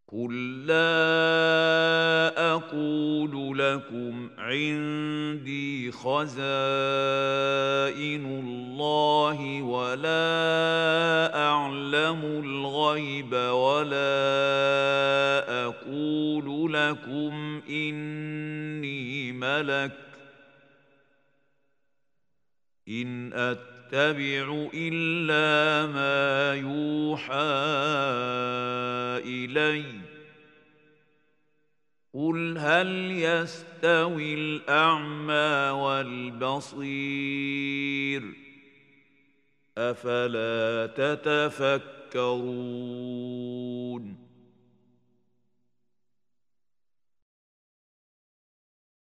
قل لا أقول لكم عندي خزائن الله ولا أعلم الغيب ولا أقول لكم إني ملك إن أتبع إلا ما يوحى إليّ قل هل يستوي الأعمى والبصير أفلا تتفكرون